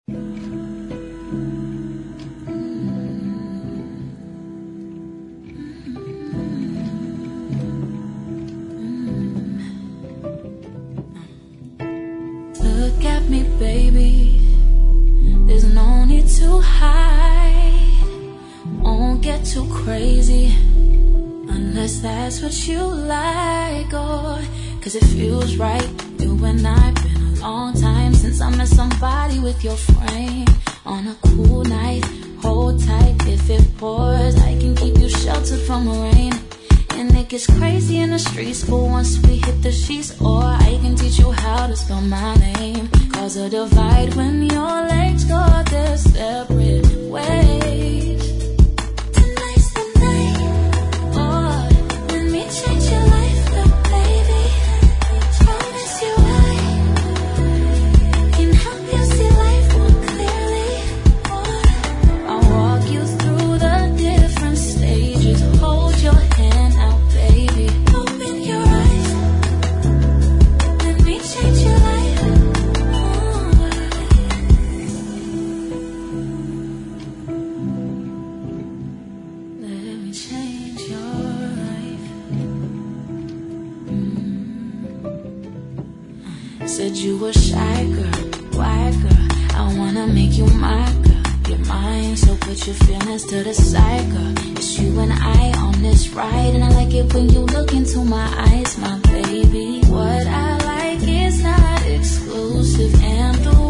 Look at me, baby. There's no need to hide. Won't get too crazy unless that's what you like, or cause it feels right. You and I've been a long time since I met somebody with your frame. On a cool night, hold tight. If it pours, I can keep you sheltered from the rain. And it gets crazy in the streets, but once we hit the sheets, or I can teach you how to spell my name. Cause a divide when your legs go their separate ways. Tonight's the night. Oh, let me change your life, little baby. Promise you I can help you see life more clearly. Oh, I'll walk you through the different stages. Hold your hand out, baby. Open your eyes. Let me change your life. Let me change your life. Said you were shy girl, quiet girl. I wanna make you my girl. You're mine, so put your feelings to the side, girl. It's you and I on this ride, and I like it when you look into my eyes, my baby. What I like is not exclusive, and the